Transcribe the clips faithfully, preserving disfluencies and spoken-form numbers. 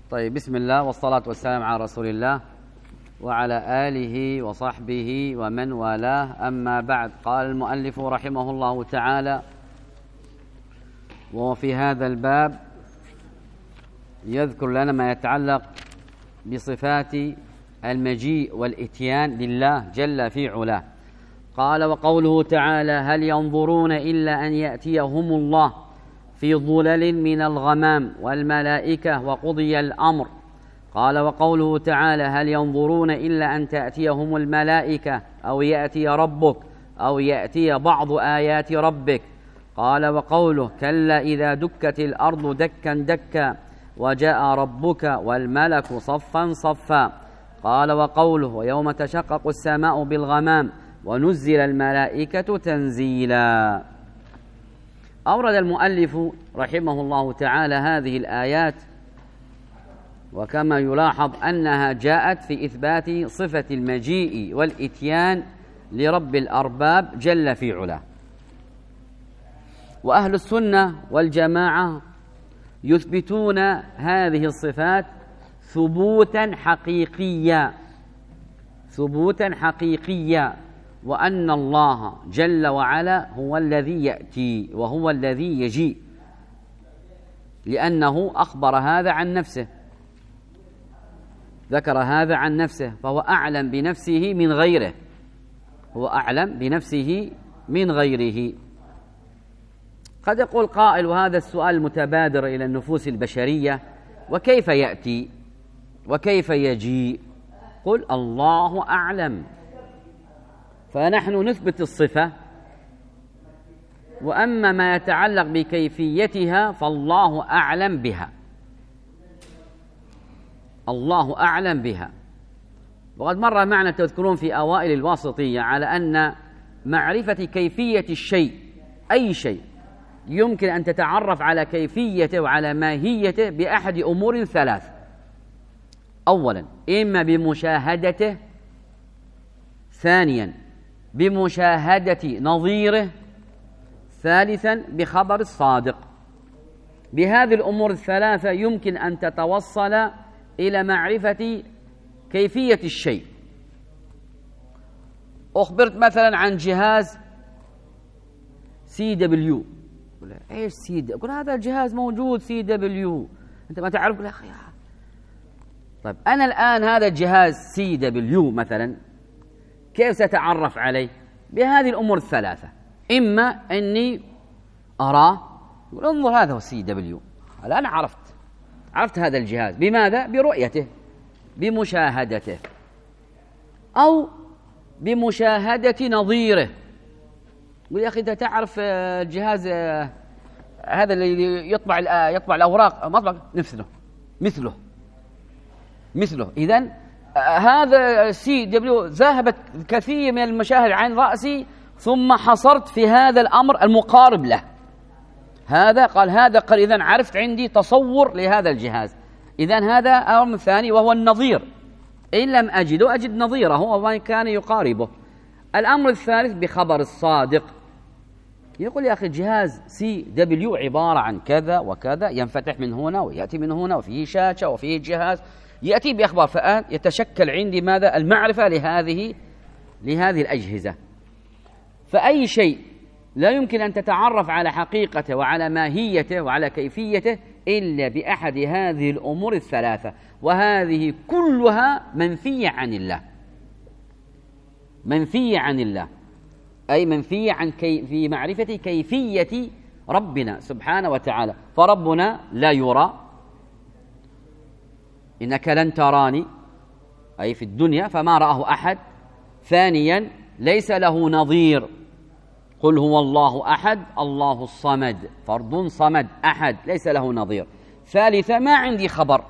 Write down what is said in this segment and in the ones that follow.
طيب، بسم الله والصلاة والسلام على رسول الله وعلى آله وصحبه ومن والاه، أما بعد. قال المؤلف رحمه الله تعالى: وفي هذا الباب يذكر لنا ما يتعلق بصفات المجيء والإتيان لله جل في علاه. قال: وقوله تعالى: هل ينظرون إلا أن يأتيهم الله في ظلل من الغمام والملائكة وقضي الأمر. قال: وقوله تعالى: هل ينظرون إلا أن تأتيهم الملائكة أو يأتي ربك أو يأتي بعض آيات ربك. قال: وقوله: كلا إذا دكت الأرض دكا دكا وجاء ربك والملك صفا صفا. قال: وقوله: ويوم تشقق السماء بالغمام ونزل الملائكة تنزيلا. أورد المؤلف رحمه الله تعالى هذه الآيات، وكما يلاحظ أنها جاءت في إثبات صفة المجيء والإتيان لرب الأرباب جل في علاه. وأهل السنة والجماعة يثبتون هذه الصفات ثبوتا حقيقيا ثبوتا حقيقيا وأن الله جل وعلا هو الذي يأتي وهو الذي يجيء، لأنه أخبر هذا عن نفسه، ذكر هذا عن نفسه، فهو أعلم بنفسه من غيره هو أعلم بنفسه من غيره. قد يقول قائل، وهذا السؤال المتبادر إلى النفوس البشرية: وكيف يأتي وكيف يجيء؟ قل: الله أعلم. فنحن نثبت الصفة، وأما ما يتعلق بكيفيتها فالله أعلم بها الله أعلم بها. وقد مر معنا تذكرون في أوائل الواسطية على أن معرفة كيفية الشيء، أي شيء، يمكن أن تتعرف على كيفيته وعلى ماهيته بأحد أمور ثلاث: أولا إما بمشاهدته، ثانيا بمشاهدة نظيره، ثالثا بخبر الصادق. بهذه الأمور الثلاثة يمكن أن تتوصل إلى معرفة كيفية الشيء. أخبرت مثلا عن جهاز سي دبليو، إيش سي دبليو؟ أقول هذا الجهاز موجود سي دبليو، أنت ما تعرف؟ يا أخي، طيب أنا الآن هذا الجهاز سي دبليو مثلا كيف سأتعرف عليه؟ بهذه الأمور الثلاثة: إما أني أراه، يقول انظر هذا هو سي دبليو، الآن عرفت عرفت هذا الجهاز. بماذا؟ برؤيته، بمشاهدته، أو بمشاهدة نظيره. يقول يا أخي أنت تعرف الجهاز هذا اللي يطبع يطبع الأوراق مطبع مثله مثله مثله إذن هذا سي دبليو ذهبت كثير من المشاهد عن رأسي، ثم حصرت في هذا الأمر المقارب له. هذا قال هذا قال إذن عرفت عندي تصور لهذا الجهاز. إذن هذا أمر ثاني وهو النظير، إن لم أجده أجد نظيره وما كان يقاربه. الأمر الثالث بخبر الصادق. يقول يا أخي جهاز سي دبليو عبارة عن كذا وكذا، ينفتح من هنا ويأتي من هنا وفيه شاشة وفيه جهاز، يأتي بأخبار، فآن يتشكل عندي ماذا؟ المعرفة لهذه لهذه الأجهزة. فأي شيء لا يمكن أن تتعرف على حقيقته وعلى ماهيته وعلى كيفيته إلا بأحد هذه الأمور الثلاثة، وهذه كلها منفية عن الله منفية عن الله أي منفية عن كي في معرفة كيفية ربنا سبحانه وتعالى. فربنا لا يرى، إنك لن تراني أي في الدنيا فما رآه أحد. ثانيا ليس له نظير، قل هو الله أحد الله الصمد، فرد صمد أحد ليس له نظير. ثالثا ما عندي خبر.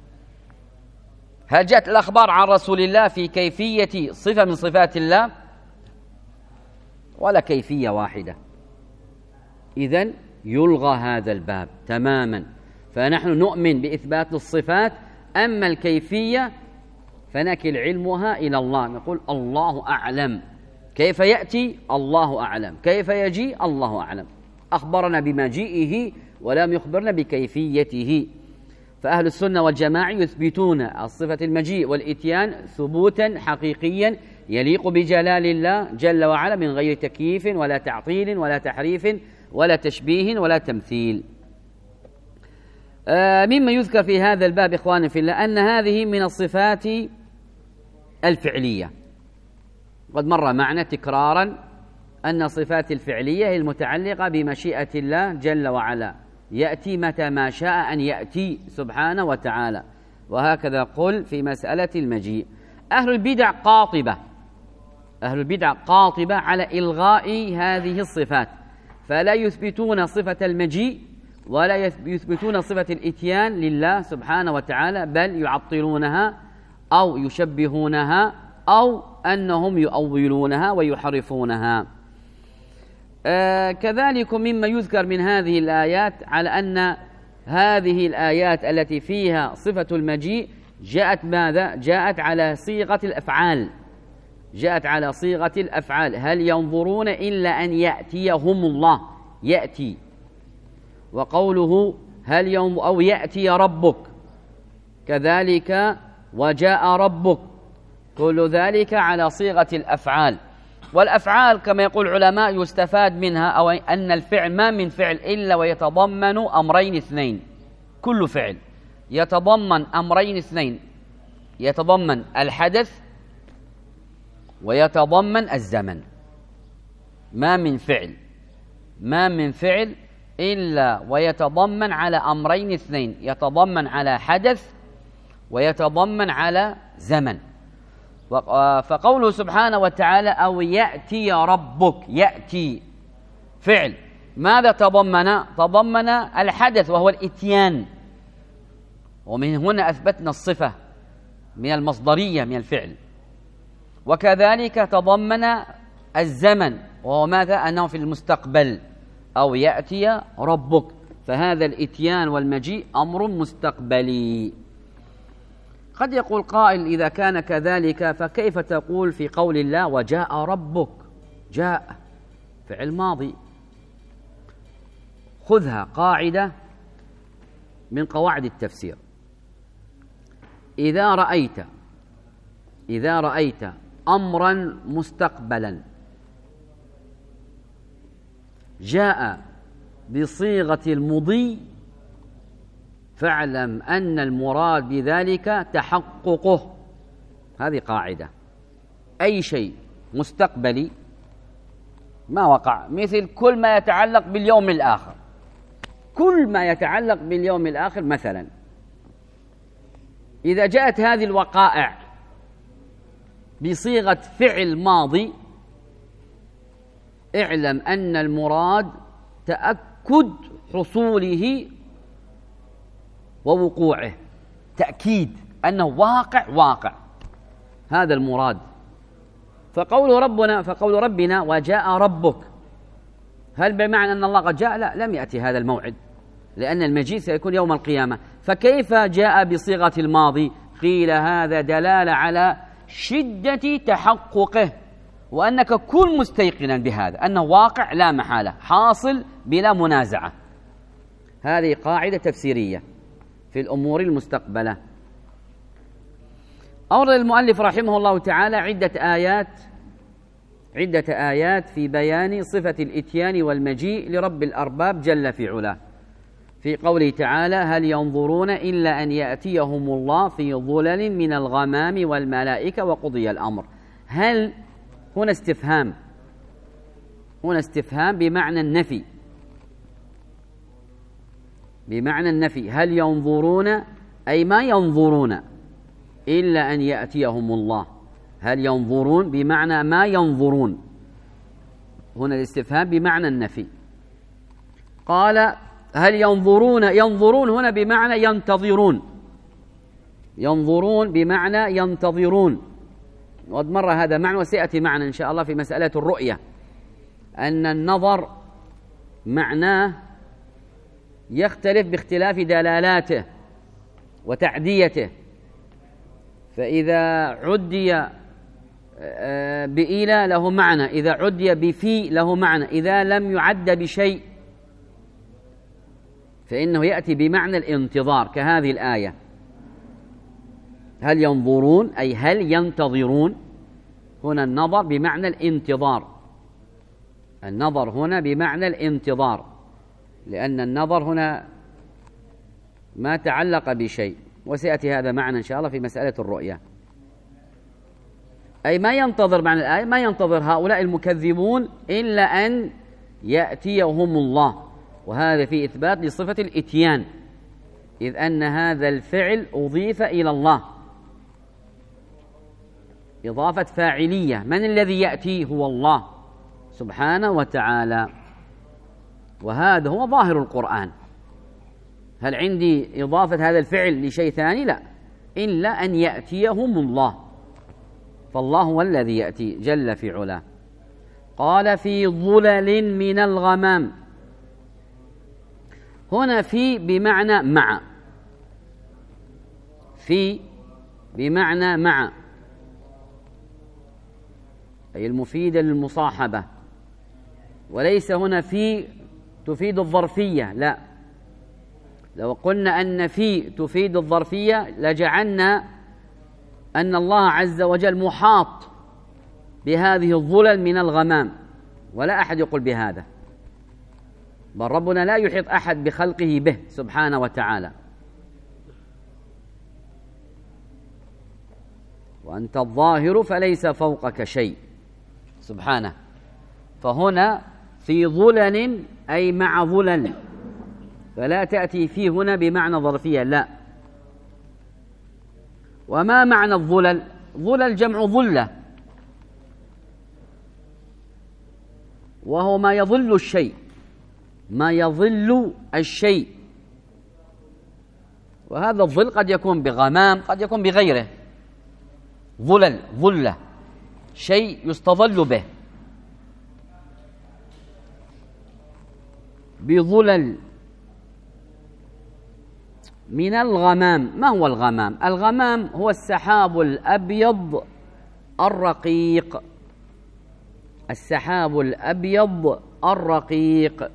هل جاءت الأخبار عن رسول الله في كيفية صفة من صفات الله؟ ولا كيفية واحدة. إذن يلغى هذا الباب تماما. فنحن نؤمن بإثبات الصفات، أما الكيفية فنكل علمها إلى الله، نقول الله أعلم. كيف يأتي؟ الله أعلم. كيف يجي؟ الله أعلم. أخبرنا بمجيئه ولم يخبرنا بكيفيته. فأهل السنة والجماعة يثبتون الصفة المجيء والإتيان ثبوتا حقيقيا يليق بجلال الله جل وعلا من غير تكييف ولا تعطيل ولا تحريف ولا تشبيه ولا تمثيل. آه مما يذكر في هذا الباب إخواني في الله أن هذه من الصفات الفعلية. قد مر معنا تكرارا أن الصفات الفعلية هي المتعلقة بمشيئة الله جل وعلا، يأتي متى ما شاء أن يأتي سبحانه وتعالى، وهكذا قل في مسألة المجيء. أهل البدع قاطبة أهل البدع قاطبة على إلغاء هذه الصفات، فلا يثبتون صفة المجيء ولا يثبتون صفة الإتيان لله سبحانه وتعالى، بل يعطلونها أو يشبهونها أو أنهم يؤولونها ويحرفونها. آه كذلك مما يذكر من هذه الآيات على أن هذه الآيات التي فيها صفة المجيء جاءت ماذا؟ جاءت على صيغة الأفعال جاءت على صيغة الأفعال هل ينظرون إلا أن يأتيهم الله، يأتي. وقوله هل ينظر أو يأتي ربك كذلك وجاء ربك، كل ذلك على صيغة الأفعال. والأفعال كما يقول العلماء يستفاد منها أو أن الفعل ما من فعل إلا ويتضمن أمرين اثنين، كل فعل يتضمن أمرين اثنين، يتضمن الحدث ويتضمن الزمن. ما من فعل ما من فعل إلا ويتضمن على أمرين اثنين، يتضمن على حدث ويتضمن على زمن. فقوله سبحانه وتعالى أو يأتي ربك، يأتي فعل ماذا تضمن؟ تضمن الحدث وهو الإتيان، ومن هنا أثبتنا الصفة من المصدرية من الفعل. وكذلك تضمن الزمن وهو ماذا؟ أنه في المستقبل، أو يأتي ربك، فهذا الإتيان والمجيء أمر مستقبلي. قد يقول قائل إذا كان كذلك فكيف تقول في قول الله وجاء ربك؟ جاء فعل ماضي. خذها قاعدة من قواعد التفسير، إذا رأيت إذا رأيت أمرا مستقبلا جاء بصيغة المضي فاعلم أن المراد بذلك تحققه. هذه قاعدة، أي شيء مستقبلي ما وقع، مثل كل ما يتعلق باليوم الآخر، كل ما يتعلق باليوم الآخر مثلا، إذا جاءت هذه الوقائع بصيغة فعل ماضي اعلم أن المراد تأكد حصوله ووقوعه، تأكيد أنه واقع واقع، هذا المراد. فقول ربنا فقول ربنا وجاء ربك، هل بمعنى أن الله قد جاء؟ لا، لم يأتي هذا الموعد، لأن المجيء سيكون يوم القيامة. فكيف جاء بصيغة الماضي؟ قيل هذا دلالة على شدة تحققه، وأنك كن مستيقنا بهذا أنه واقع لا محالة، حاصل بلا منازعة. هذه قاعدة تفسيرية في الأمور المستقبلة. أورد المؤلف رحمه الله تعالى عدة آيات عدة آيات في بيان صفة الإتيان والمجيء لرب الأرباب جل في علاه، في قوله تعالى هل ينظرون إلا أن يأتيهم الله في ظلل من الغمام والملائكة وقضي الأمر. هل هنا استفهام هنا استفهام بمعنى النفي بمعنى النفي هل ينظرون أي ما ينظرون إلا أن يأتيهم الله، هل ينظرون بمعنى ما ينظرون، هنا الاستفهام بمعنى النفي. قال هل ينظرون ينظرون هنا بمعنى ينتظرون ينظرون بمعنى ينتظرون، وقد مر هذا معنى وسيأتي معنا إن شاء الله في مسألة الرؤية، أن النظر معناه يختلف باختلاف دلالاته وتعديته. فإذا عدي بإلى له معنى، إذا عدي بفي له معنى، إذا لم يعد بشيء فإنه يأتي بمعنى الانتظار كهذه الآية: هل ينظرون أي هل ينتظرون. هنا النظر بمعنى الانتظار، النظر هنا بمعنى الانتظار، لأن النظر هنا ما تعلق بشيء، وسيأتي هذا معنى إن شاء الله في مسألة الرؤية. أي ما ينتظر معنى الآية، ما ينتظر هؤلاء المكذبون إلا أن يأتيهم الله، وهذا في إثبات لصفة الإتيان، إذ أن هذا الفعل أضيف إلى الله إضافة فاعلية. من الذي يأتي؟ هو الله سبحانه وتعالى، وهذا هو ظاهر القرآن. هل عندي إضافة هذا الفعل لشيء ثاني؟ لا، إلا أن يأتيهم الله، فالله هو الذي يأتي جل في علاه. قال في ظلل من الغمام. هنا في بمعنى مع، في بمعنى مع، أي المفيدة للمصاحبة، وليس هنا في تفيد الظرفية، لا. لو قلنا أن في تفيد الظرفية لجعلنا أن الله عز وجل محاط بهذه الظلل من الغمام، ولا أحد يقول بهذا، بل ربنا لا يحيط أحد بخلقه به سبحانه وتعالى. وأنت الظاهر فليس فوقك شيء سبحانه. فهنا في ظلل أي مع ظلل، فلا تأتي فيه هنا بمعنى ظرفية، لا. وما معنى الظلل؟ ظلل جمع ظلة، وهو ما يظل الشيء، ما يظل الشيء. وهذا الظل قد يكون بغمام، قد يكون بغيره. ظلل ظلة، شيء يستظل به. بظلل من الغمام. ما هو الغمام؟ الغمام هو السحاب الأبيض الرقيق، السحاب الأبيض الرقيق.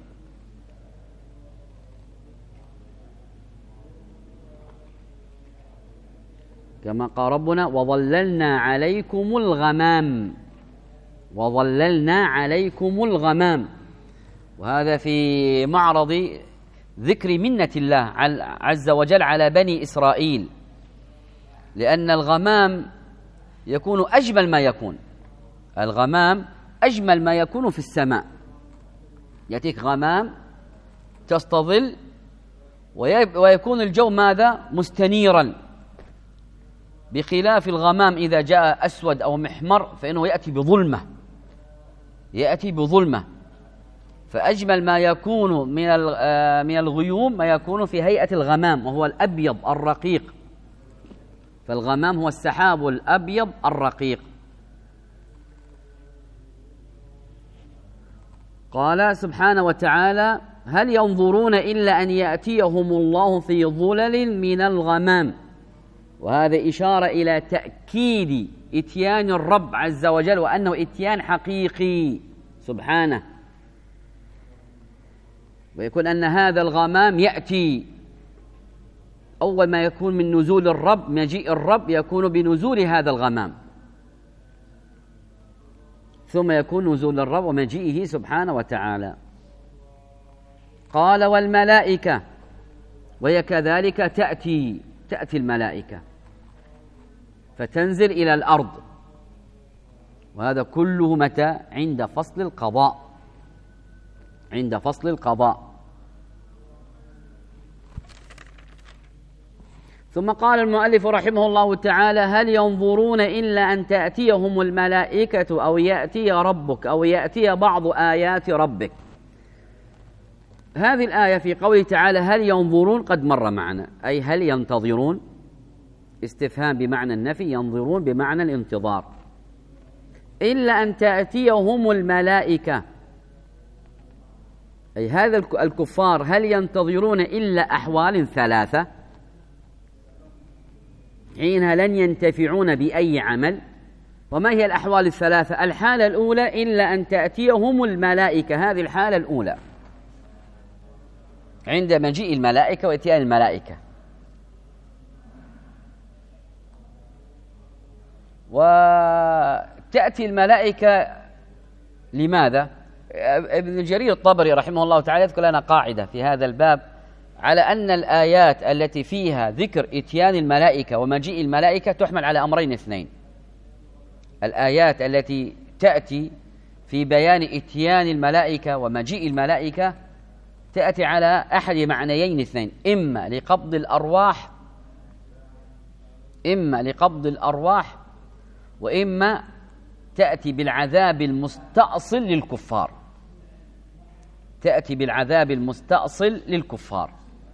كما قال ربنا: وظللنا عليكم الغمام، وظللنا عليكم الغمام. وهذا في معرض ذكر منة الله عز وجل على بني إسرائيل، لأن الغمام يكون أجمل ما يكون، الغمام أجمل ما يكون في السماء. يأتيك غمام تستظل ويكون الجو ماذا؟ مستنيرا، بخلاف الغمام إذا جاء أسود أو محمر فإنه يأتي بظلمة، يأتي بظلمة. فأجمل ما يكون من من الغيوم ما يكون في هيئة الغمام، وهو الأبيض الرقيق. فالغمام هو السحاب الأبيض الرقيق. قال سبحانه وتعالى: هل ينظرون إلا أن يأتيهم الله في ظلل من الغمام. وهذا إشارة إلى تأكيد إتيان الرب عز وجل، وأنه إتيان حقيقي سبحانه، ويكون أن هذا الغمام يأتي أول ما يكون من نزول الرب، مجيء الرب يكون بنزول هذا الغمام، ثم يكون نزول الرب ومجيئه سبحانه وتعالى. قال: والملائكة. وهي كذلك تأتي تأتي الملائكة فتنزل إلى الأرض، وهذا كله متى؟ عند فصل القضاء، عند فصل القضاء. ثم قال المؤلف رحمه الله تعالى: هل ينظرون إلا أن تأتيهم الملائكة أو يأتي ربك أو يأتي بعض آيات ربك. هذه الآية في قوله تعالى هل ينظرون قد مر معنا، أي هل ينتظرون، استفهام بمعنى النفي، ينظرون بمعنى الانتظار. إلا أن تأتيهم الملائكة، أي هذا الكفار هل ينتظرون إلا أحوال ثلاثة حينها لن ينتفعون بأي عمل. وما هي الأحوال الثلاثة؟ الحالة الأولى إلا أن تأتيهم الملائكة، هذه الحالة الأولى. عند مجيء الملائكة وإتيان الملائكة. وتأتي الملائكة لماذا؟ ابن جرير الطبري رحمه الله تعالى يذكر لنا قاعدة في هذا الباب على أن الآيات التي فيها ذكر إتيان الملائكة ومجيء الملائكة تحمل على أمرين اثنين. الآيات التي تأتي في بيان إتيان الملائكة ومجيء الملائكة تأتي على أحد معنيين اثنين: إما لقبض الأرواح إما لقبض الأرواح وإما تأتي بالعذاب المستأصل للكفار تأتي بالعذاب المستأصل للكفار.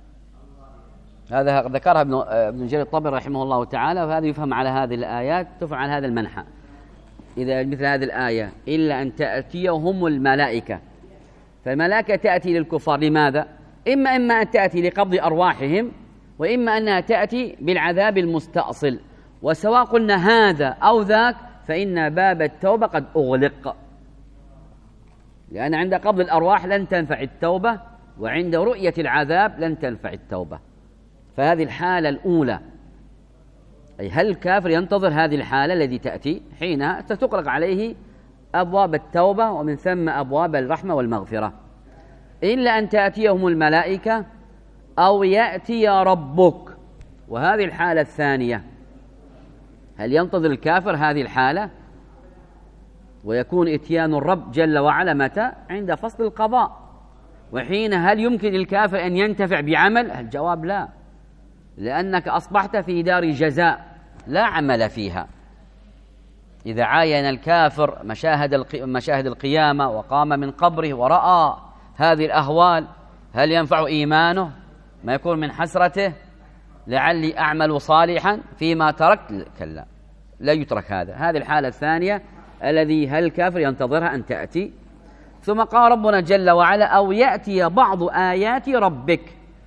هذا ذكرها ابن ابن جرير الطبري رحمه الله تعالى، وهذا يفهم على هذه الآيات، تفهم على هذا المنحى. إذا مثل هذه الآية إلا أن تأتيهم الملائكة، فالملائكة تأتي للكفار لماذا؟ إما إما أن تأتي لقبض أرواحهم، وإما أنها تأتي بالعذاب المستأصل. وسواء قلنا هذا أو ذاك فإن باب التوبة قد أغلق، لأن عند قبض الأرواح لن تنفع التوبة، وعند رؤية العذاب لن تنفع التوبة. فهذه الحالة الأولى، أي هل الكافر ينتظر هذه الحالة التي تأتي حينها ستغلق عليه أبواب التوبة ومن ثم أبواب الرحمة والمغفرة. إلا أن تأتيهم الملائكة أو يأتي ربك. وهذه الحالة الثانية، هل ينتظر الكافر هذه الحالة ويكون إتيان الرب جل وعلا متى؟ عند فصل القضاء. وحين هل يمكن للكافر أن ينتفع بعمل؟ الجواب لا، لأنك أصبحت في دار جزاء لا عمل فيها. إذا عاين الكافر مشاهد مشاهد القيامة وقام من قبره ورأى هذه الأهوال، هل ينفع إيمانه؟ ما يكون من حسرته لعلي أعمل صالحا فيما تركت؟ كلا، لا يترك هذا. هذه الحالة الثانية الذي هل الكافر ينتظرها أن تأتي. ثم قال ربنا جل وعلا: أو يأتي بعض آيات ربك،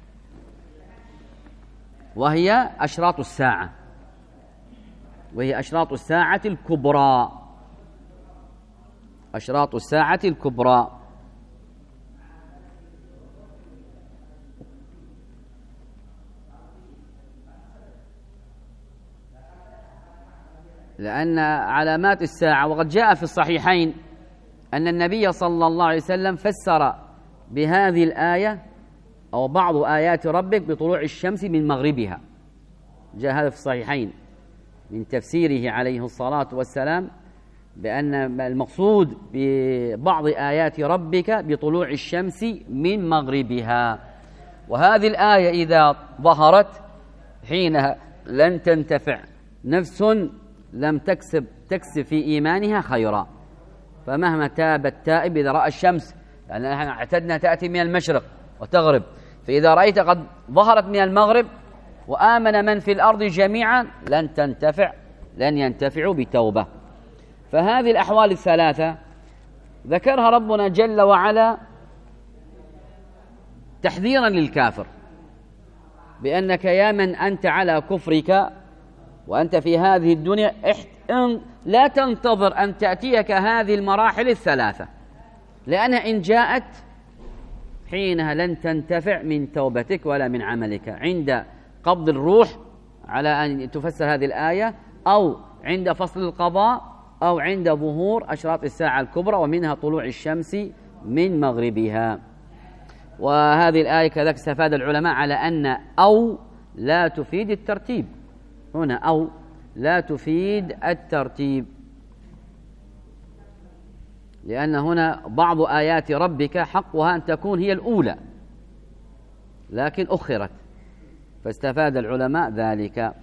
وهي أشراط الساعة، وهي أشراط الساعة الكبرى أشراط الساعة الكبرى. لأن علامات الساعة، وقد جاء في الصحيحين أن النبي صلى الله عليه وسلم فسر بهذه الآية أو بعض آيات ربك بطلوع الشمس من مغربها. جاء هذا في الصحيحين من تفسيره عليه الصلاة والسلام بأن المقصود ببعض آيات ربك بطلوع الشمس من مغربها. وهذه الآية إذا ظهرت حينها لن تنتفع نفس لم تكسب تكسب في إيمانها خيرا. فمهما تاب التائب إذا رأى الشمس، لأن يعني اعتدنا تأتي من المشرق وتغرب، فإذا رأيت قد ظهرت من المغرب وآمن من في الأرض جميعا لن تنتفع لن ينتفعوا بتوبة. فهذه الأحوال الثلاثة ذكرها ربنا جل وعلا تحذيرا للكافر، بأنك يا من أنت على كفرك وأنت في هذه الدنيا لا تنتظر أن تأتيك هذه المراحل الثلاثة، لأنها إن جاءت حينها لن تنتفع من توبتك ولا من عملك. عند قبض الروح على أن تفسر هذه الآية، أو عند فصل القضاء، أو عند ظهور أشراط الساعة الكبرى ومنها طلوع الشمس من مغربها. وهذه الآية كذلك استفاد العلماء على أن أو لا تفيد الترتيب. هنا أو لا تفيد الترتيب، لأن هنا بعض آيات ربك حقها أن تكون هي الأولى لكن أخرت، فاستفاد العلماء ذلك.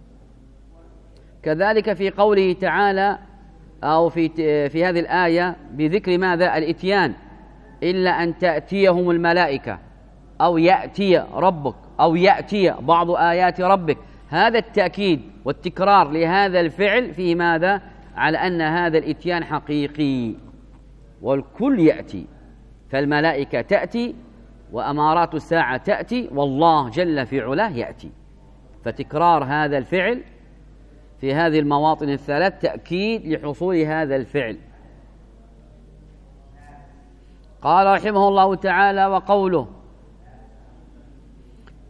كذلك في قوله تعالى أو في في هذه الآية بذكر ماذا؟ الإتيان، إلا أن تأتيهم الملائكة أو يأتي ربك أو يأتي بعض آيات ربك. هذا التأكيد والتكرار لهذا الفعل فيه ماذا؟ على أن هذا الإتيان حقيقي والكل يأتي، فالملائكة تأتي وأمارات الساعة تأتي والله جل في علاه يأتي. فتكرار هذا الفعل في هذه المواطن الثلاث تأكيد لحصول هذا الفعل. قال رحمه الله تعالى: وقوله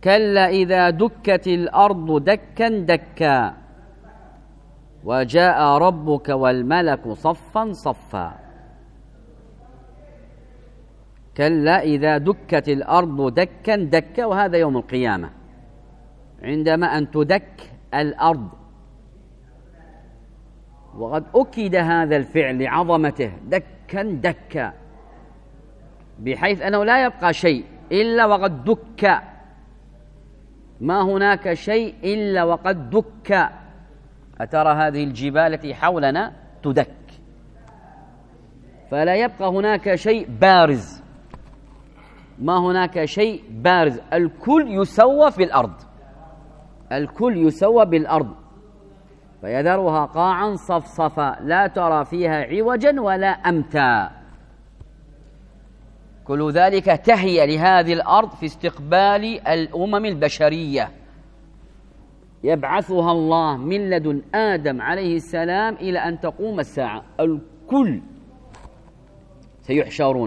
كلا إذا دكت الأرض دكا دكا وجاء ربك والملك صفا صفا. كلا إذا دكت الأرض دكا دكا، وهذا يوم القيامة عندما أن تدك الأرض، وقد أكد هذا الفعل لعظمته دكا دكا، بحيث أنه لا يبقى شيء إلا وقد دك، ما هناك شيء إلا وقد دك. أترى هذه الجبال التي حولنا تدك، فلا يبقى هناك شيء بارز، ما هناك شيء بارز، الكل يسوى في الأرض، الكل يسوى بالأرض، فيذرها قاعا صفصفا لا ترى فيها عوجا ولا أمتا. كل ذلك تهيأ لهذه الأرض في استقبال الأمم البشرية، يبعثها الله من لدن آدم عليه السلام إلى أن تقوم الساعة، الكل سيحشرون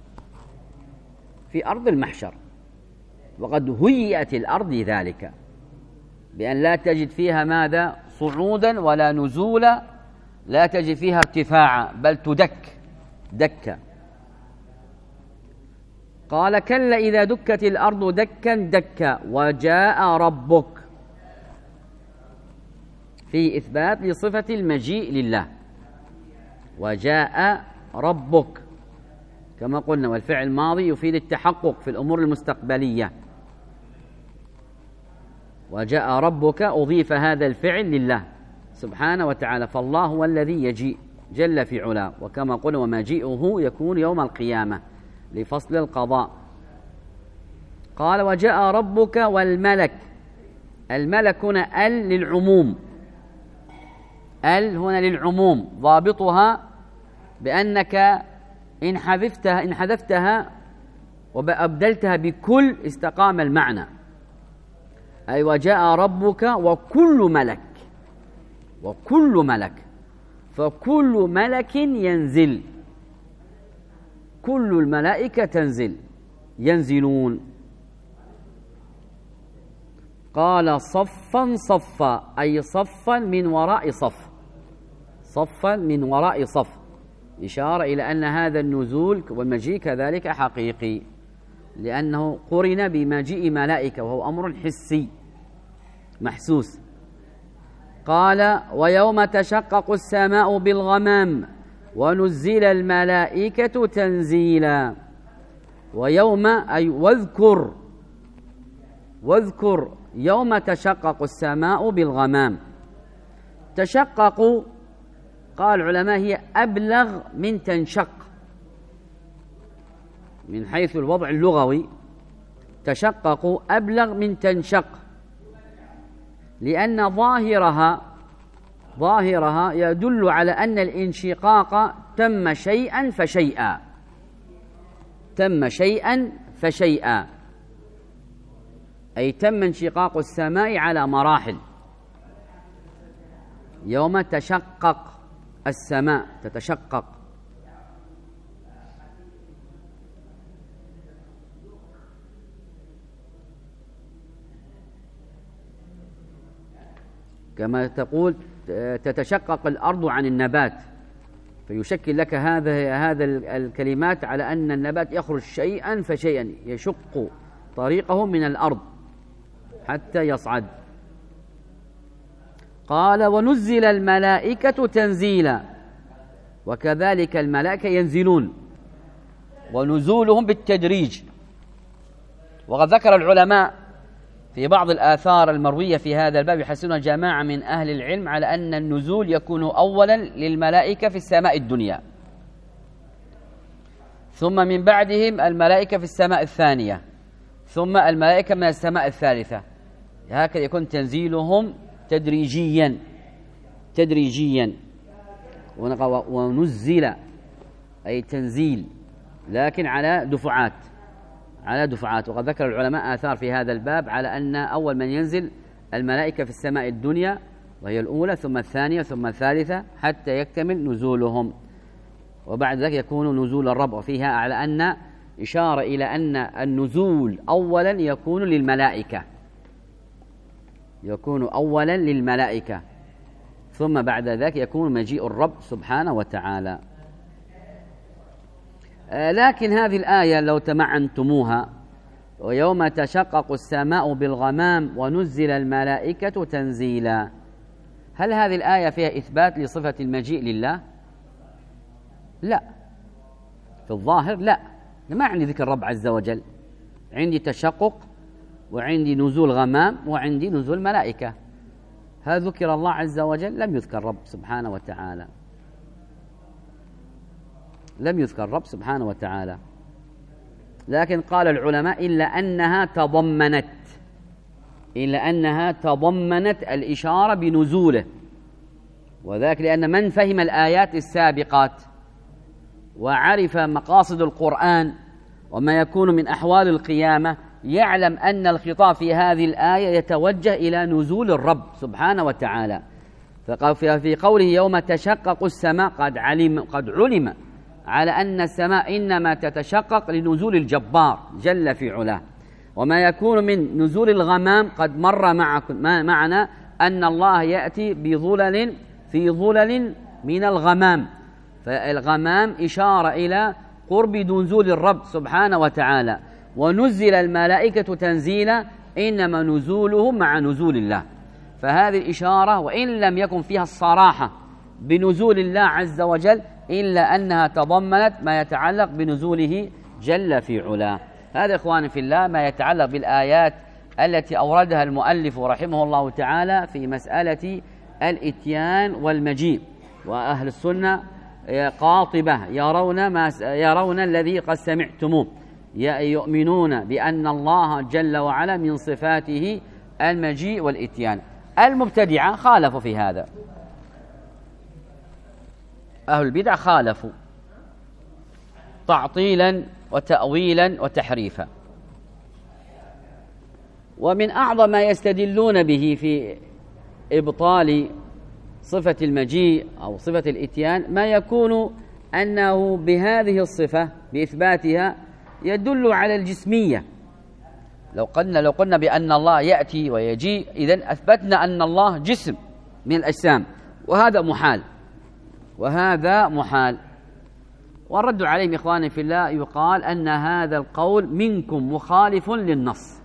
في أرض المحشر، وقد هيئت الأرض ذلك بأن لا تجد فيها ماذا؟ صعودا ولا نزولا، لا تجد فيها ارتفاعا، بل تدك دكا. قال كلا إذا دكت الأرض دكا دكا وجاء ربك، في إثبات لصفة المجيء لله، وجاء ربك كما قلنا، والفعل الماضي يفيد التحقق في الأمور المستقبلية. وجاء ربك أضيف هذا الفعل لله سبحانه وتعالى، فالله هو الذي يجيء جل في علاه، وكما قلنا ومجيئه يكون يوم القيامة لفصل القضاء. قال وجاء ربك والملك، الملك هنا ال للعموم، ال هنا للعموم، ضابطها بأنك إن حذفتها إن حذفتها وأبدلتها بكل استقام المعنى، أي وجاء ربك وكل ملك، وكل ملك، فكل ملك ينزل، كل الملائكة تنزل، ينزلون. قال صفا صفا، أي صفا من وراء صف، صفا من وراء صف، إشارة إلى أن هذا النزول والمجيء كذلك حقيقي، لأنه قرن بمجيء ملائكة وهو أمر حسي محسوس. قال ويوم تشقق السماء بالغمام ونزل الملائكة تنزيلا. ويوم أي واذكر، واذكر يوم تشقق السماء بالغمام. تشقق قال العلماء هي أبلغ من تنشق من حيث الوضع اللغوي، تشقق أبلغ من تنشق، لأن ظاهرها ظاهرها يدل على أن الانشقاق تم شيئا فشيئا، تم شيئا فشيئا، أي تم انشقاق السماء على مراحل. يوم تشقق السماء، تتشقق. كما تقول تتشقق الأرض عن النبات، فيشكل لك هذا هذا الكلمات على أن النبات يخرج شيئا فشيئا، يشق طريقه من الأرض حتى يصعد. قال ونزل الملائكة تنزيلا، وكذلك الملائكة ينزلون، ونزولهم بالتدريج. وقد ذكر العلماء في بعض الآثار المروية في هذا الباب يحسنها جماعة من أهل العلم على أن النزول يكون أولا للملائكة في السماء الدنيا، ثم من بعدهم الملائكة في السماء الثانية، ثم الملائكة من السماء الثالثة، هكذا يكون تنزيلهم تدريجيا تدريجيا. ونزل أي تنزيل، لكن على دفعات على دفعات. وقد ذكر العلماء آثار في هذا الباب على أن أول من ينزل الملائكة في السماء الدنيا وهي الأولى، ثم الثانية، ثم الثالثة، حتى يكتمل نزولهم، وبعد ذلك يكون نزول الرب. وفيها على أن إشارة إلى أن النزول أولا يكون للملائكة، يكون أولا للملائكة، ثم بعد ذلك يكون مجيء الرب سبحانه وتعالى. لكن هذه الآية لو تمعنتموها، ويوم تشقق السماء بالغمام ونزل الملائكة تنزيلا، هل هذه الآية فيها إثبات لصفة المجيء لله؟ لا، في الظاهر لا، ما عندي ذكر الرب عز وجل، عندي تشقق وعندي نزول غمام وعندي نزول ملائكة. هل ذكر الله عز وجل؟ لم يذكر الرب سبحانه وتعالى، لم يذكر الرب سبحانه وتعالى. لكن قال العلماء إلا أنها تضمنت إلا أنها تضمنت الإشارة بنزوله، وذلك لأن من فهم الآيات السابقات وعرف مقاصد القرآن وما يكون من أحوال القيامة يعلم أن الخطاب في هذه الآية يتوجه إلى نزول الرب سبحانه وتعالى. ففي قوله يوم تشقق السماء قد علم قد علم على أن السماء إنما تتشقق لنزول الجبار جل في علاه، وما يكون من نزول الغمام قد مر معكم معنا أن الله يأتي بظلل في ظلل من الغمام، فالغمام إشارة إلى قرب نزول الرب سبحانه وتعالى. ونزل الملائكة تنزيلا إنما نزوله مع نزول الله، فهذه الإشارة وإن لم يكن فيها الصراحة بنزول الله عز وجل إلا أنها تضمنت ما يتعلق بنزوله جل في علاه. هذا إخواني في الله ما يتعلق بالآيات التي أوردها المؤلف رحمه الله تعالى في مسألة الإتيان والمجيء. وأهل السنة قاطبة يرون ما يرون الذي قد سمعتموه، يؤمنون بأن الله جل وعلا من صفاته المجيء والإتيان. المبتدعة خالفوا في هذا، أهل البدع خالفوا تعطيلا وتأويلا وتحريفا. ومن أعظم ما يستدلون به في إبطال صفة المجيء أو صفة الإتيان ما يكون أنه بهذه الصفة بإثباتها يدل على الجسمية. لو قلنا لو قلنا بأن الله يأتي ويجيء إذن أثبتنا أن الله جسم من الأجسام، وهذا محال وهذا محال. والرد عليهم إخواني في الله يقال أن هذا القول منكم مخالف للنص،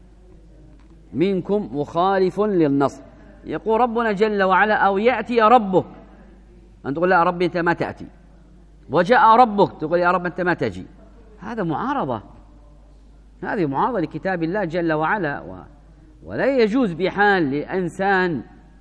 منكم مخالف للنص. يقول ربنا جل وعلا أو يأتي ربك، أن تقول لا ربي أنت ما تأتي، وجاء ربك تقول يا رب أنت ما تجي، هذا معارضة، هذه معارضة لكتاب الله جل وعلا. ولا يجوز بحال لإنسان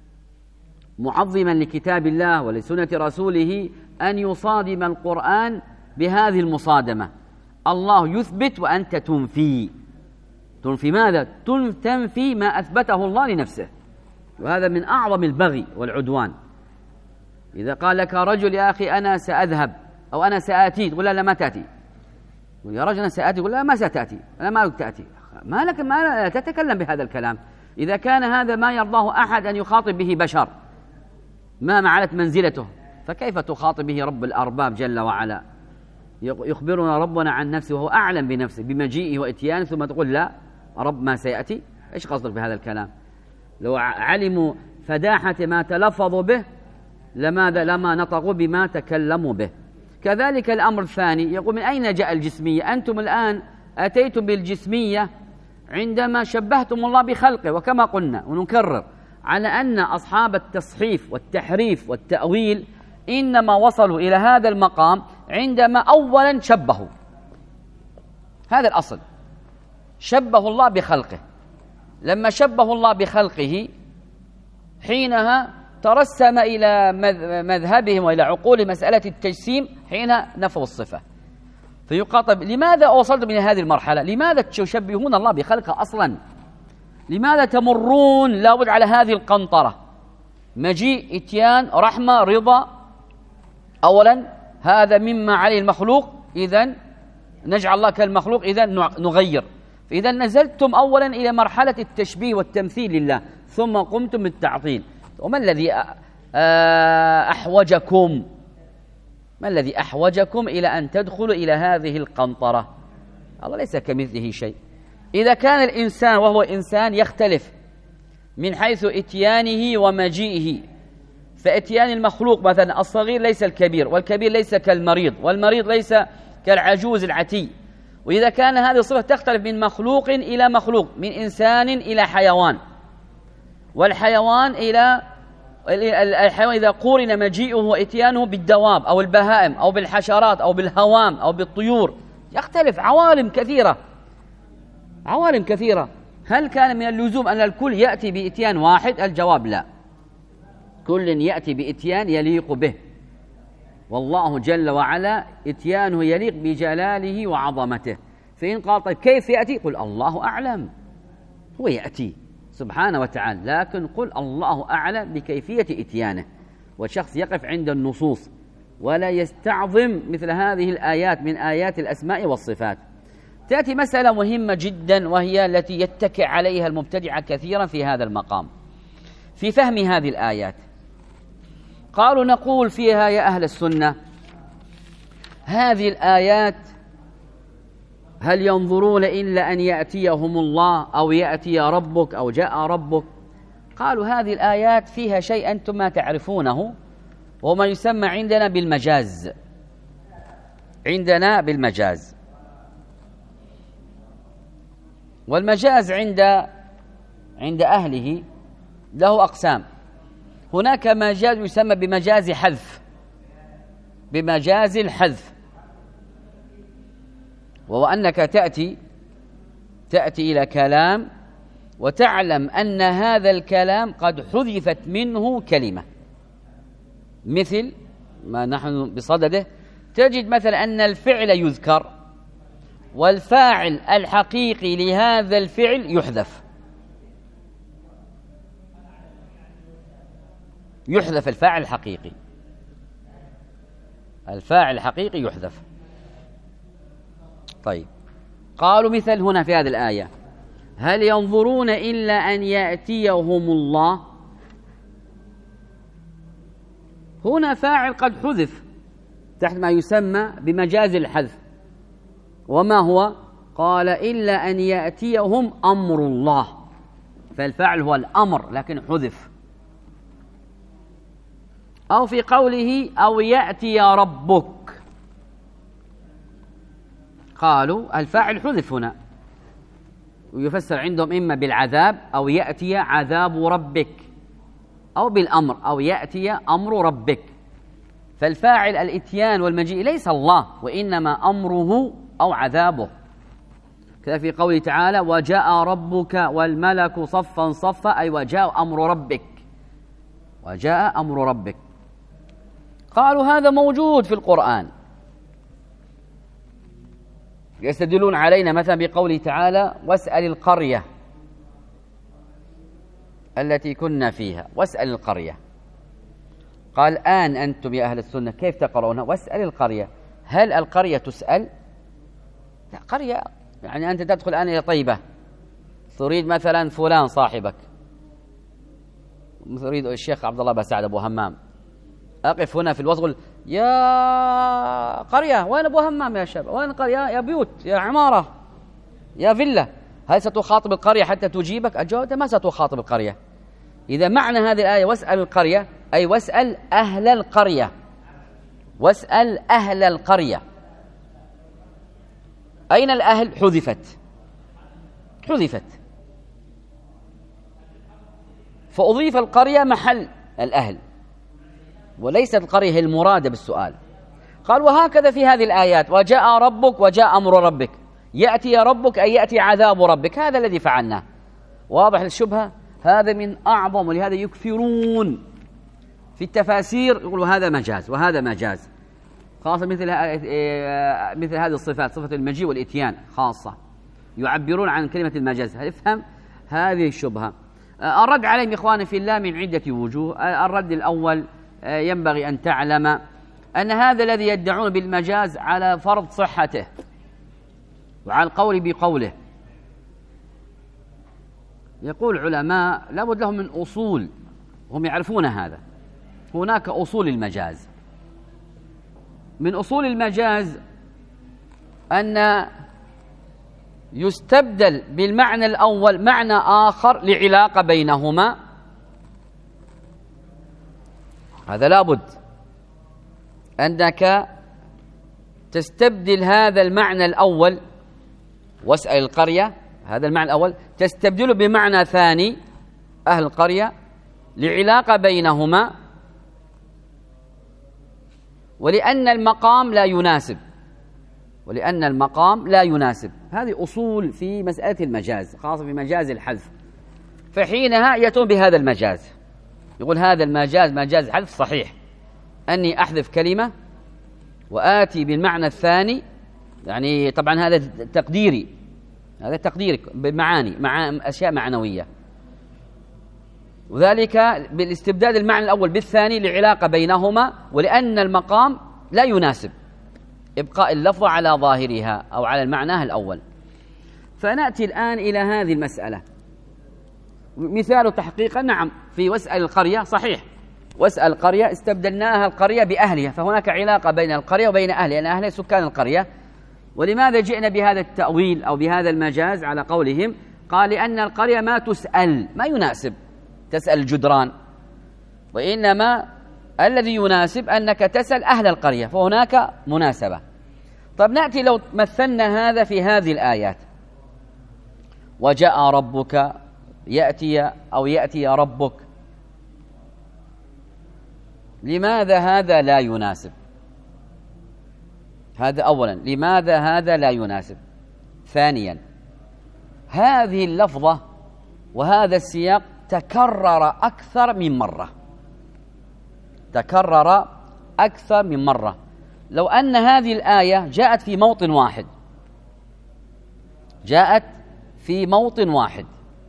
معظما لكتاب الله ولسنة رسوله أن يصادم القرآن بهذه المصادمة. الله يثبت وأنت تنفي. تنفي ماذا؟ تنفي ما أثبته الله لنفسه، وهذا من أعظم البغي والعدوان. إذا قال لك رجل يا أخي أنا سأذهب أو أنا سآتي، تقول لا لا ما تأتي. يا رجل أنا سآتي، تقول لا ما ستأتي، أنا ما تأتي. ما لك ما لا تتكلم بهذا الكلام. إذا كان هذا ما يرضاه أحد أن يخاطب به بشر ما معلت منزلته، فكيف تخاطب به رب الأرباب جل وعلا؟ يخبرنا ربنا عن نفسه وهو أعلم بنفسه بمجيئه وإتيانه، ثم تقول لا رب ما سيأتي. إيش قصدك بهذا الكلام؟ لو علموا فداحة ما تلفظوا به لماذا لما نطقوا بما تكلموا به. كذلك الأمر الثاني يقول من أين جاء الجسمية؟ أنتم الآن أتيتم بالجسمية عندما شبهتم الله بخلقه، وكما قلنا ونكرر على أن أصحاب التصحيف والتحريف والتأويل إنما وصلوا إلى هذا المقام عندما أولا شبهوا، هذا الأصل، شبهوا الله بخلقه. لما شبهوا الله بخلقه حينها ترسم إلى مذهبهم وإلى عقول مسألة التجسيم، حين نفوا الصفة. فيقاطب لماذا وصلتم إلى هذه المرحلة؟ لماذا تشبهون الله بخلقه أصلا؟ لماذا تمرون لابد على هذه القنطرة؟ مجيء، إتيان، رحمة، رضا. أولا هذا مما عليه المخلوق، إذن نجعل الله كالمخلوق، إذن نغير. فإذا نزلتم أولا إلى مرحلة التشبيه والتمثيل لله، ثم قمتم بالتعطيل. وما الذي أحوجكم ما الذي أحوجكم إلى أن تدخلوا إلى هذه القنطرة؟ الله ليس كمثله شيء. إذا كان الإنسان وهو إنسان يختلف من حيث إتيانه ومجيئه، فإتيان المخلوق مثلا الصغير ليس الكبير، والكبير ليس كالمريض، والمريض ليس كالعجوز العتي. وإذا كان هذه الصفة تختلف من مخلوق إلى مخلوق، من إنسان إلى حيوان، والحيوان إلى الحيوان إذا قورن مجيئه وإتيانه بالدواب أو البهائم أو بالحشرات أو بالهوام أو بالطيور يختلف، عوالم كثيرة عوالم كثيرة. هل كان من اللزوم أن الكل يأتي بإتيان واحد؟ الجواب لا، كل يأتي بإتيان يليق به، والله جل وعلا إتيانه يليق بجلاله وعظمته. فإن قال طيب كيف يأتي؟ قل الله أعلم، هو يأتي سبحانه وتعالى، لكن قل الله أعلم بكيفية إتيانه. والشخص يقف عند النصوص ولا يستعظم مثل هذه الآيات من آيات الأسماء والصفات. تأتي مسألة مهمة جدا، وهي التي يتكئ عليها المبتدعة كثيرا في هذا المقام في فهم هذه الآيات. قالوا نقول فيها يا أهل السنة هذه الآيات هل ينظرون إلا أن يأتيهم الله أو يأتي ربك أو جاء ربك؟ قالوا هذه الآيات فيها شيء أنتم ما تعرفونه، وهو ما يسمى عندنا بالمجاز. عندنا بالمجاز، والمجاز عند عند أهله له أقسام. هناك مجاز يسمى بمجاز حذف، بمجاز الحذف، وهو أنك تأتي تأتي إلى كلام وتعلم أن هذا الكلام قد حذفت منه كلمة، مثل ما نحن بصدده تجد مثلا أن الفعل يذكر والفاعل الحقيقي لهذا الفعل يحذف، يحذف الفاعل الحقيقي، الفاعل الحقيقي يحذف. طيب قالوا مثل هنا في هذه الآية هل ينظرون إلا أن يأتيهم الله، هنا فاعل قد حذف تحت ما يسمى بمجاز الحذف، وما هو؟ قال إلا أن يأتيهم أمر الله، فالفاعل هو الأمر لكن حذف. أو في قوله أو يأتي ربك، قالوا الفاعل حذف هنا، ويفسر عندهم إما بالعذاب أو يأتي عذاب ربك، أو بالأمر أو يأتي أمر ربك، فالفاعل الإتيان والمجيء ليس الله، وإنما أمره أو عذابه. كذا في قوله تعالى وجاء ربك والملك صفا صفا، أي وجاء أمر ربك، وجاء أمر ربك. قالوا هذا موجود في القرآن، يستدلون علينا مثلا بقوله تعالى واسأل القرية التي كنا فيها، واسأل القرية. قال الآن أنتم يا أهل السنة كيف تقرؤون واسأل القرية؟ هل القرية تسأل؟ لا، قرية يعني أنت تدخل الآن إلى طيبة تريد مثلا فلان صاحبك، تريد الشيخ عبد الله بن سعد أبو همام، أقف هنا في الوسط قل يا قرية وين أبو همام يا شباب، وين قرية يا بيوت يا عمارة يا فيلا، هل ستخاطب القرية حتى تجيبك؟ الجواب ما ستخاطب القرية. إذا معنى هذه الآية واسأل القرية أي واسأل أهل القرية، واسأل أهل القرية. أين الأهل؟ حذفت حذفت فأضيف القرية محل الأهل، وليست القرية هي المرادة بالسؤال. قال وهكذا في هذه الآيات وجاء ربك وجاء أمر ربك، يأتي ربك أي يأتي عذاب ربك، هذا الذي فعلناه. واضح الشبهة؟ هذا من أعظم، ولهذا يكثرون في التفاسير يقولوا هذا مجاز وهذا مجاز، خاصة مثل مثل هذه الصفات، صفة المجيء والإتيان خاصة يعبرون عن كلمة المجاز. افهم هذه الشبهة. الرد عليهم إخواني في الله من عدة وجوه. الرد الأول ينبغي أن تعلم أن هذا الذي يدعون بالمجاز على فرض صحته وعلى القول بقوله. يقول علماء لابد لهم من أصول، هم يعرفون هذا. هناك أصول المجاز. من أصول المجاز أن يستبدل بالمعنى الأول معنى آخر لعلاقة بينهما، هذا لابد أنك تستبدل هذا المعنى الأول، واسأل القرية، هذا المعنى الأول تستبدله بمعنى ثاني أهل القرية لعلاقة بينهما، ولأن المقام لا يناسب، ولأن المقام لا يناسب. هذه أصول في مسألة المجاز، خاصة في مجاز الحذف. فحينها يأتون بهذا المجاز، يقول هذا المجاز مجاز الحذف صحيح، أني أحذف كلمة وآتي بالمعنى الثاني، يعني طبعا هذا تقديري، هذا تقديري بمعاني مع أشياء معنوية، وذلك بالاستبدال المعنى الأول بالثاني لعلاقة بينهما، ولأن المقام لا يناسب إبقاء اللفظ على ظاهرها أو على المعنى الأول. فنأتي الآن إلى هذه المسألة. مثال تحقيقا نعم في واسأل القرية صحيح، واسأل القرية استبدلناها القرية بأهلها، فهناك علاقة بين القرية وبين أهلها، لأن أهلها سكان القرية. ولماذا جئنا بهذا التأويل أو بهذا المجاز على قولهم؟ قال لأن القرية ما تسأل، ما يناسب تسأل الجدران، وإنما الذي يناسب أنك تسأل أهل القرية، فهناك مناسبة. طب نأتي لو مثلنا هذا في هذه الآيات، وجاء ربك يأتي أو يأتي ربك، لماذا هذا لا يناسب؟ هذا أولا، لماذا هذا لا يناسب؟ ثانيا، هذه اللفظة وهذا السياق تكرر أكثر من مرة، تكرر أكثر من مرة. لو أن هذه الآية جاءت في موطن واحد، جاءت في موطن واحد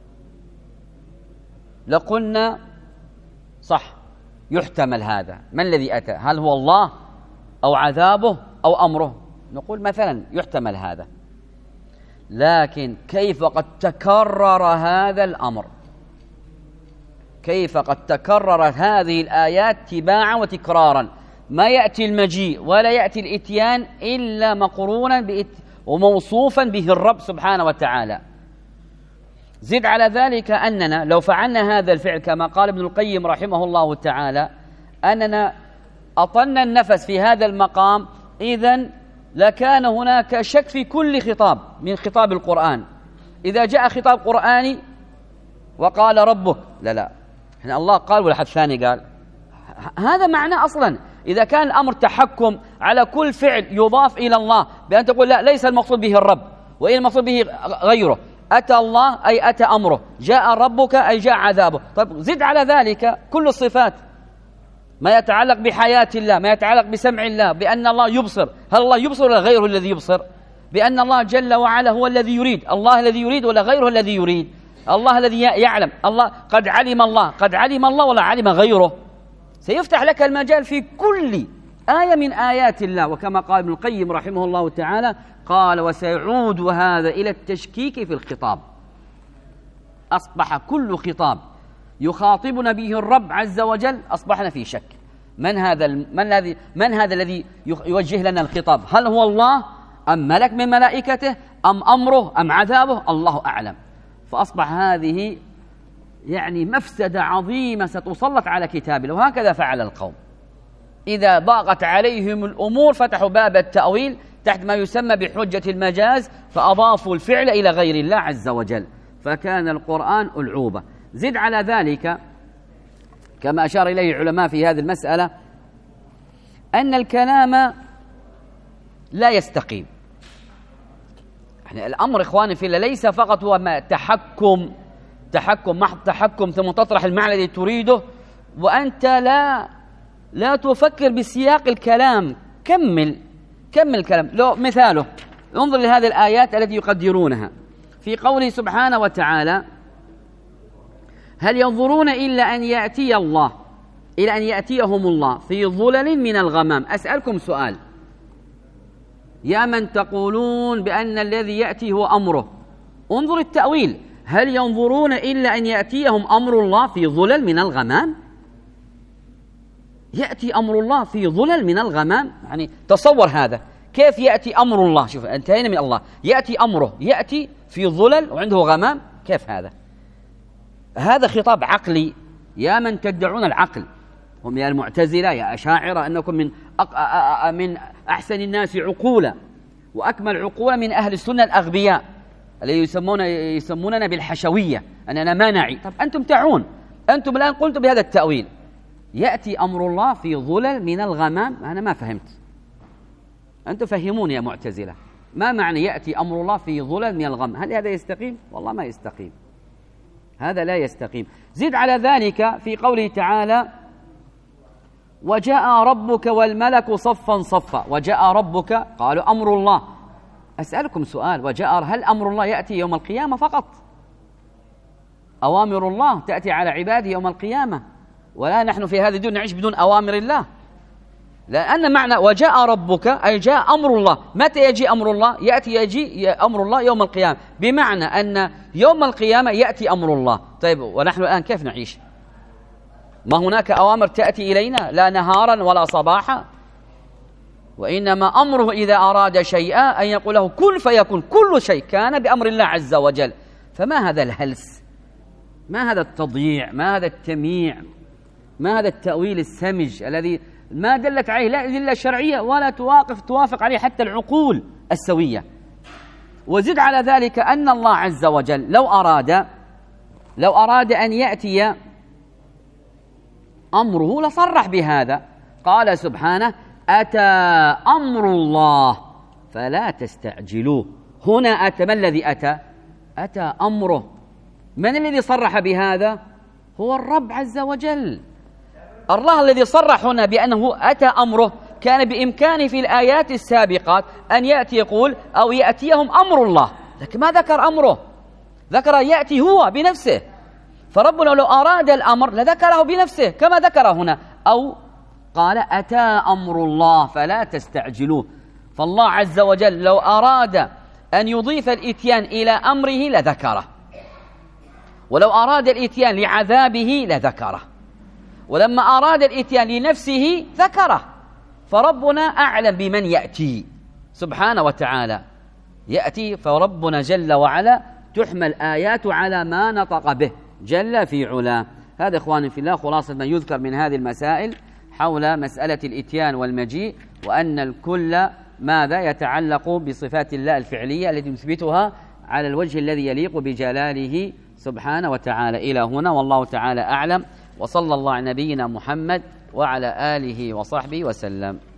لقلنا صح يحتمل هذا، ما الذي أتى؟ هل هو الله أو عذابه أو أمره؟ نقول مثلا يحتمل هذا. لكن كيف قد تكرر هذا الأمر، كيف قد تكررت هذه الآيات تباعا وتكرارا، ما يأتي المجيء ولا يأتي الإتيان إلا مقرونا بإت... وموصوفا به الرب سبحانه وتعالى. زد على ذلك أننا لو فعلنا هذا الفعل كما قال ابن القيم رحمه الله تعالى، أننا أطلنا النفس في هذا المقام، إذن لكان هناك شك في كل خطاب من خطاب القرآن. إذا جاء خطاب قرآني وقال ربك، لا لا إحنا الله قال ولا حد ثاني قال، هذا معنى أصلا. إذا كان الأمر تحكم على كل فعل يضاف إلى الله بأن تقول لا ليس المقصود به الرب وإن المقصود به غيره، أتى الله أي أتى أمره، جاء ربك أي جاء عذابه. طيب زد على ذلك كل الصفات، ما يتعلق بحياة الله، ما يتعلق بسمع الله، بأن الله يبصر، هل الله يبصر ولا غيره الذي يبصر؟ بأن الله جل وعلا هو الذي يريد، الله الذي يريد ولا غيره الذي يريد؟ الله الذي يعلم، الله قد علم الله، قد علم الله ولا علم غيره؟ سيفتح لك المجال في كل آية من آيات الله. وكما قال ابن القيم رحمه الله تعالى، قال وسيعود هذا إلى التشكيك في الخطاب. أصبح كل خطاب يخاطبنا به الرب عز وجل أصبحنا في شك، من هذا من الذي من هذا الذي يوجه لنا الخطاب؟ هل هو الله أم ملك من ملائكته أم أمره أم عذابه؟ الله أعلم. فأصبح هذه يعني مفسدة عظيمة ستسلط على كتاب الله. وهكذا فعل القوم، إذا ضاقت عليهم الأمور فتحوا باب التأويل تحت ما يسمى بحجة المجاز، فأضافوا الفعل إلى غير الله عز وجل، فكان القرآن ألعوبة. زد على ذلك كما أشار إليه العلماء في هذه المسألة أن الكلام لا يستقيم. يعني الأمر إخواني في الله ليس فقط هو ما تحكم تحكم محض تحكم ثم تطرح المعنى الذي تريده وأنت لا لا تفكر بسياق الكلام. كمل كمل الكلام. لو مثاله انظر لهذه الآيات التي يقدرونها في قوله سبحانه وتعالى: هل ينظرون إلا أن يأتي الله إلى أن يأتيهم الله في ظلل من الغمام. أسألكم سؤال، يا من تقولون بأن الذي يأتي هو أمره، انظر التأويل، هل ينظرون إلا أن يأتيهم أمر الله في ظلل من الغمام؟ يأتي أمر الله في ظلل من الغمام، يعني تصور هذا، كيف يأتي أمر الله؟ شوف انتهينا من الله، يأتي أمره، يأتي في ظلل وعنده غمام، كيف هذا؟ هذا خطاب عقلي يا من تدعون العقل، هم يا المعتزلة يا أشاعرة أنكم من أق... من أحسن الناس عقولا وأكمل عقولا من أهل السنة الأغبياء الذي يسمون يسموننا بالحشوية أننا ما نعي. طب أنتم تعون، أنتم الآن قلتم بهذا التأويل، يأتي أمر الله في ظلل من الغمام. أنا ما فهمت، أنتم فهموني يا معتزلة، ما معنى يأتي أمر الله في ظلل من الغمام؟ هل هذا يستقيم؟ والله ما يستقيم، هذا لا يستقيم. زد على ذلك في قوله تعالى وجاء ربك والملك صفا صفا. وجاء ربك قالوا أمر الله. أسألكم سؤال، وجاء هل أمر الله يأتي يوم القيامة فقط؟ أوامر الله تأتي على عباده يوم القيامة، ولا نحن في هذه الدنيا نعيش بدون أوامر الله. لأن معنى وجاء ربك أي جاء أمر الله. متى يجي أمر الله؟ يأتي يجي أمر الله يوم القيامة، بمعنى أن يوم القيامة يأتي أمر الله. طيب ونحن الآن كيف نعيش؟ ما هناك أوامر تأتي إلينا لا نهارا ولا صباحا، وإنما أمره إذا أراد شيئا أن يقول له كن فيكون، كل شيء كان بأمر الله عز وجل. فما هذا الهلس؟ ما هذا التضييع؟ ما هذا التمييع؟ ما هذا التأويل السمج الذي ما دلت عليه لا أدلة شرعية ولا توافق توافق عليه حتى العقول السوية؟ وزد على ذلك أن الله عز وجل لو أراد لو أراد أن يأتي أمره لصرح بهذا، قال سبحانه أتى أمر الله فلا تستعجلوه. هنا أتى، ما الذي أتى؟ أتى أمره. من الذي صرح بهذا؟ هو الرب عز وجل. الله الذي صرح هنا بأنه أتى أمره، كان بإمكانه في الآيات السابقات أن يأتي يقول أو يأتيهم أمر الله، لكن ما ذكر أمره، ذكر يأتي هو بنفسه. فربنا لو أراد الأمر لذكره بنفسه كما ذكر هنا، أو قال أتى أمر الله فلا تستعجلوه. فالله عز وجل لو أراد أن يضيف الإتيان إلى أمره لذكره، ولو أراد الإتيان لعذابه لذكره، ولما أراد الإتيان لنفسه ذكره. فربنا أعلم بمن يأتي سبحانه وتعالى، يأتي فربنا جل وعلا تحمل آيات على ما نطق به جل في علاه. هذا إخواني في الله خلاصة ما يذكر من هذه المسائل حول مسألة الإتيان والمجيء، وأن الكل ماذا يتعلق بصفات الله الفعلية التي نثبتها على الوجه الذي يليق بجلاله سبحانه وتعالى. إلى هنا والله تعالى أعلم، وصلى الله على نبينا محمد وعلى آله وصحبه وسلم.